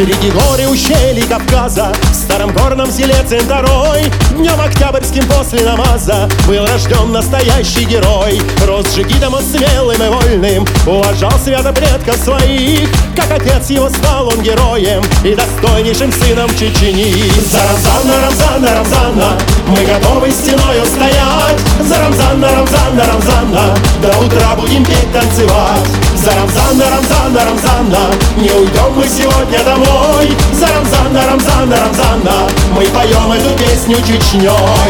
Среди гор и ущелий Кавказа, в старом горном селе Центорой, днем октябрьским после намаза был рожден настоящий герой. Рос джигитом он смелым и вольным, уважал свято предков своих. Как отец его стал он героем и достойнейшим сыном Чечни. За Рамзана, Рамзана, Рамзана мы готовы стеною стоять. За Рамзана, Рамзана, Рамзана до утра будем петь, танцевать. За Рамзана, Рамзана, Рамзана не уйдем мы сегодня домой. За Рамзана, Рамзана, Рамзана мы поем эту песню Чечней.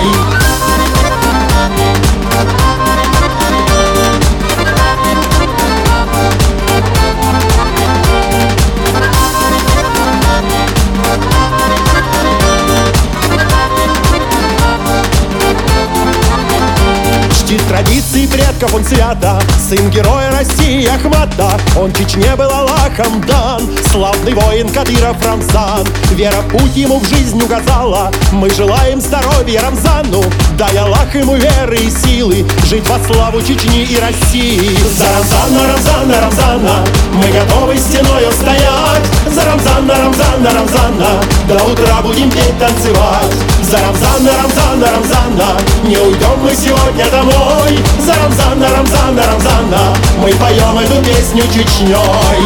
Традиции предков он свято, сын героя России Ахмата. Он Чечне был Аллахом дан, славный воин Кадыров Рамзан. Вера путь ему в жизнь указала, мы желаем здоровья Рамзану. Дай Аллах ему веры и силы, жить во славу Чечни и России. За Рамзана, Рамзана, Рамзана мы готовы стеною стоять. За Рамзана, Рамзана, Рамзана до утра будем петь, танцевать. За Рамзана, Рамзана, Рамзана не уйдем мы сегодня домой. За Рамзана, Рамзана, Рамзана мы поем эту песню Чечней.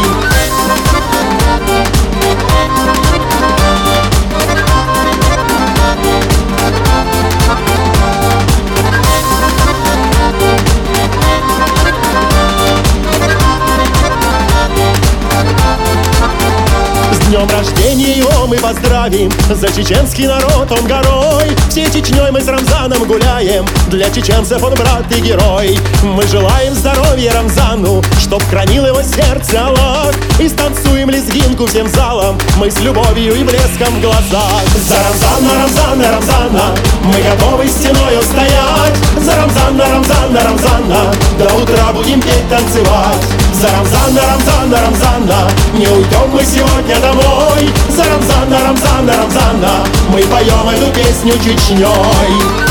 С днем рождения его мы поздравим, за чеченский народ он горой. Всей Чечней мы с Рамзаном гуляем, для чеченцев он брат и герой. Мы желаем здоровья Рамзану, чтоб хранил его сердце Аллах. И станцуем лезгинку всем залом, мы с любовью и блеском в глазах. За Рамзана, Рамзана, Рамзана мы готовы стеною стоять. За Рамзана, Рамзана, Рамзана до утра будем петь, танцевать. За Рамзана, Рамзана, Рамзана не уйдем мы сегодня домой. За Рамзана, Рамзана, Рамзана мы поем эту песню Чечней.